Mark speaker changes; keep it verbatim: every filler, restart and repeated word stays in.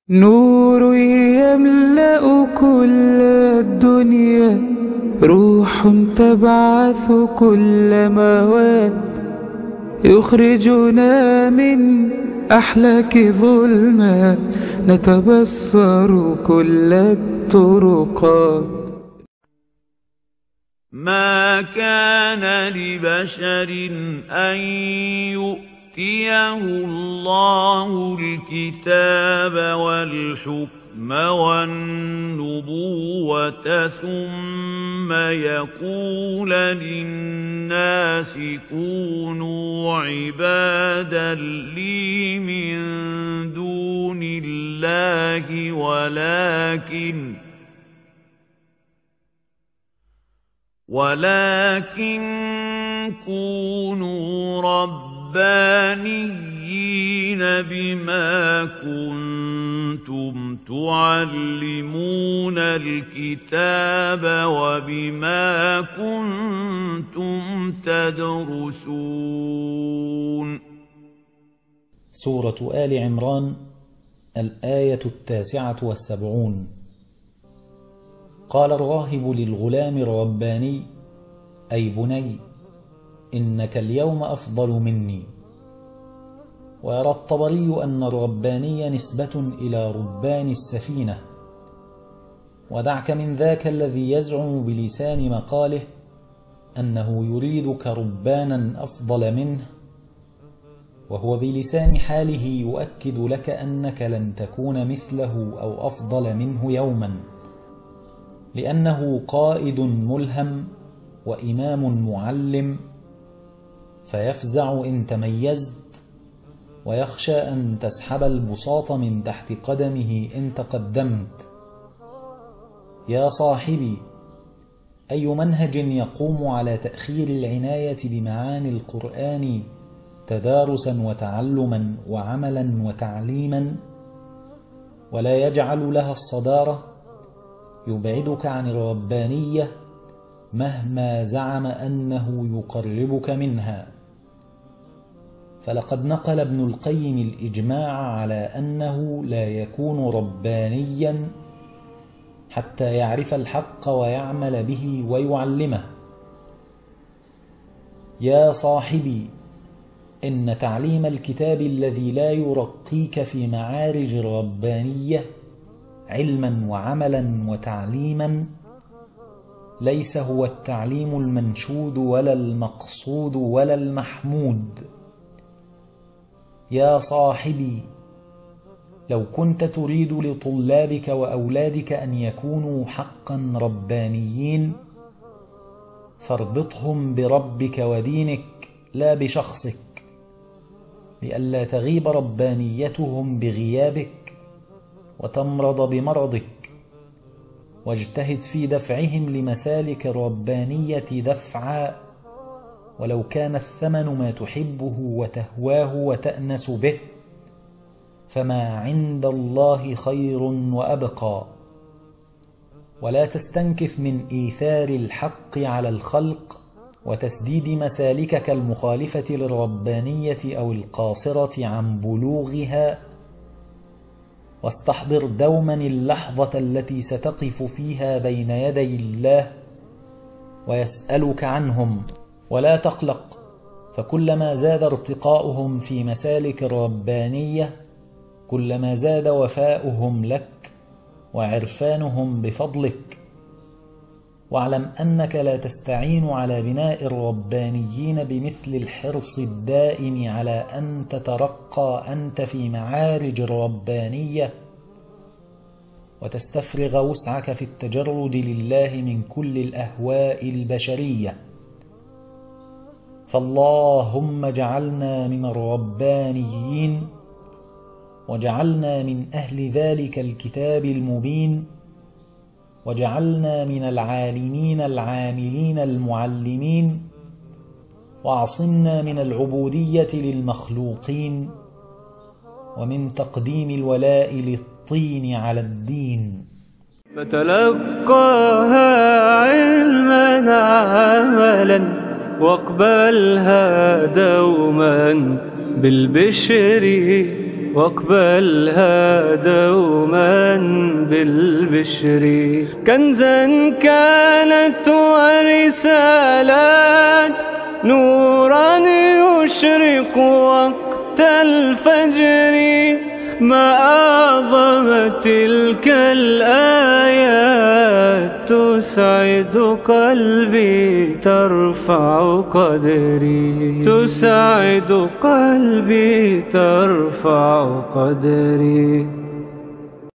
Speaker 1: نور يملأ كل الدنيا، روح تبعث كل مواد، يخرجنا من أحلاك ظلمات، نتبصر كل الطرقات.
Speaker 2: ما كان لبشر أن يؤتيه الله الكتاب والحكم والنبوة ثم يقول للناس كونوا عبادا لي من دون الله ولكن ولكن كونوا ربانيين بما كنتم تعلمون الكتاب وبما كنتم تدرسون.
Speaker 3: سورة آل عمران الآية التاسعة والسبعون. قال الراهب للغلام الرباني: أي بني، إنك اليوم أفضل مني. ويرى الطبري أن الرباني نسبة إلى ربان السفينة، ودعك من ذاك الذي يزعم بلسان مقاله أنه يريدك ربانا أفضل منه، وهو بلسان حاله يؤكد لك أنك لن تكون مثله أو أفضل منه يوما، لأنه قائد ملهم وإمام معلم، فيفزع إن تميزت، ويخشى أن تسحب البساط من تحت قدمه إن تقدمت. يا صاحبي، أي منهج يقوم على تأخير العناية بمعاني القرآن تدارسا وتعلما وعملا وتعليما، ولا يجعل لها الصدارة، يبعدك عن الربانية مهما زعم أنه يقربك منها. فلقد نقل ابن القيم الإجماع على أنه لا يكون ربانيا حتى يعرف الحق ويعمل به ويعلمه. يا صاحبي، إن تعليم الكتاب الذي لا يرقيك في معارج الربانية علما وعملا وتعليما ليس هو التعليم المنشود ولا المقصود ولا المحمود. يا صاحبي، لو كنت تريد لطلابك وأولادك أن يكونوا حقا ربانيين فاربطهم بربك ودينك لا بشخصك، لئلا تغيب ربانيتهم بغيابك وتمرض بمرضك. واجتهد في دفعهم لمسالك الربانية دفعا، ولو كان الثمن ما تحبه وتهواه وتأنس به، فما عند الله خير وأبقى. ولا تستنكف من إيثار الحق على الخلق وتسديد مسالكك المخالفة للربانية أو القاصرة عن بلوغها، واستحضر دوما اللحظة التي ستقف فيها بين يدي الله ويسألك عنهم. ولا تقلق، فكلما زاد ارتقاؤهم في مسالك الربانية كلما زاد وفاؤهم لك وعرفانهم بفضلك. واعلم أنك لا تستعين على بناء الربانيين بمثل الحرص الدائم على أن تترقى أنت في معارج الربانية وتستفرغ وسعك في التجرد لله من كل الأهواء البشرية. فاللهم اجعلنا من الربانيين، وجعلنا من أهل ذلك الكتاب المبين، وجعلنا من العالمين العاملين المعلمين، واعصمنا من العبودية للمخلوقين ومن تقديم الولاء للطين على الدين.
Speaker 1: فتلقاها علما عملا واقبلها دوما بالبشر واقبلها دوما بالبشر. كنزا كانت ورسالات نورا يشرق وقت الفجر. ما أعظم تلك الآيات تسعد قلبي ترفع قدري، تسعد قلبي ترفع قدري.